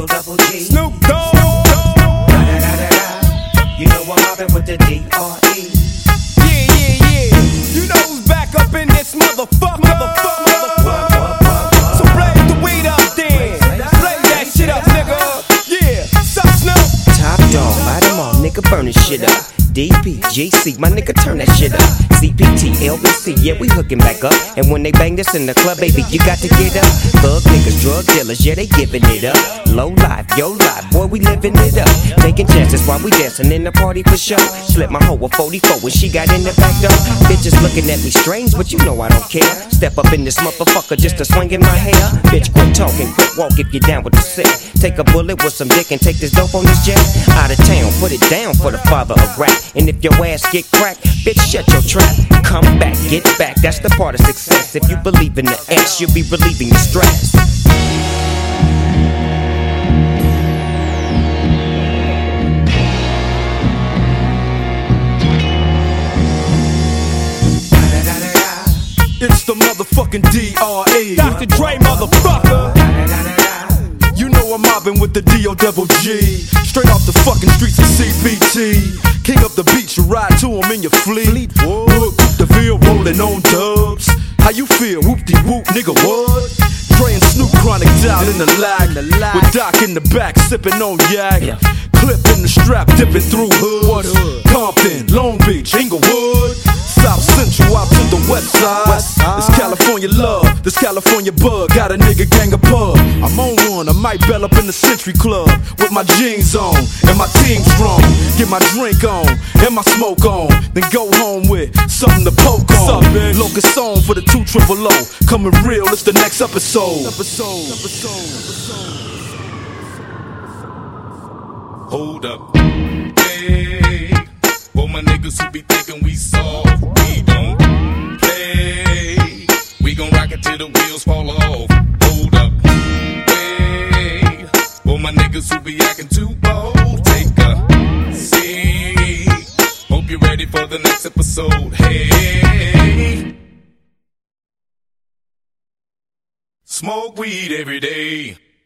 double G. Snoop Dogg. You know I'm mobbing with the D.R.E. Yeah. You know who's back up in this motherfucker. So blaze the weed up then. Blaze that shit up, nigga. Yeah, sup, Snoop? Top dog, light 'em all, nigga, burn this shit up. DP, GC, my nigga, turn that shit up. CPT, LBC, yeah, we hooking back up. And when they bang this in the club, baby, you got to get up. Thug niggas, drug dealers, yeah, they giving it up. Low life, yo life, boy, we living it up. Taking chances while we dancing in the party for sure. Slip my hoe a 44 when she got in the back door. Bitches looking at me strange, but you know I don't care. Step up in this motherfucker just to swing in my hair. Bitch, quit talking, quit walk if you down with the sick. Take a bullet with some dick and take this dope on this jet. Out of town, put it down for the father of rap. And if your ass get cracked, bitch, shut your trap. Come back, get back, that's the part of success. If you believe in the S, you'll be relieving your stress. It's the motherfucking D.R.E. Dr. Dre, motherfucker. You know I'm mobbing with the D.O.G. Straight off the fucking streets of CPT. King up the beach, you ride to him in your fleet. Look, the field rolling on dubs. How you feel? Whoop-de-whoop, nigga, what? Dre and Snoop Chronic down in the lag. With Doc in the back, sipping on yak. Clip in the strap, dipping through hoods. Compton, Long Beach, Inglewood. South Central out to the west side. This California love, this California bug. Got a nigga gang of pub. I'm on one, I might bell up in the Century Club. With my jeans on, and my team strong. Get my drink on, and my smoke on. Then go home with something to poke on. Locust on for the 200. Coming real, it's the next episode. Hold up, hey. For my niggas who be thinking we soft, we don't play. We gon' rock it till the wheels fall off. Hold up, hey. For my niggas who be acting too bold, take a seat. Hope you're ready for the next episode. Hey, smoke weed every day.